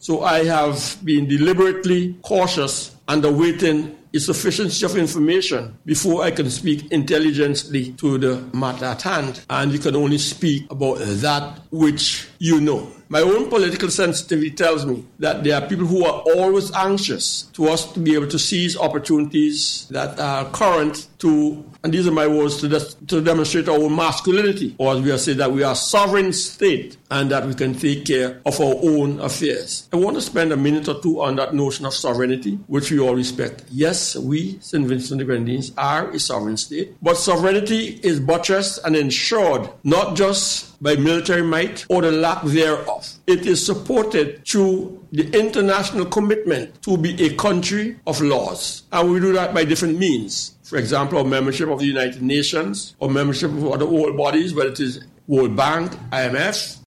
So I have been deliberately cautious and awaiting a sufficiency of information before I can speak intelligently to the matter at hand. And you can only speak about that which you know. My own political sensitivity tells me that there are people who are always anxious to us to be able to seize opportunities that are current to, and these are my words, to demonstrate our own masculinity, or as we have said, that we are a sovereign state and that we can take care of our own affairs. I want to spend a minute or two on that notion of sovereignty, which we all respect. Yes, we, St. Vincent and the Grenadines, are a sovereign state, but sovereignty is buttressed and ensured not just by military might or the lack thereof. It is supported through the international commitment to be a country of laws. And we do that by different means. For example, our membership of the United Nations, or membership of other world bodies, whether it is World Bank, IMF,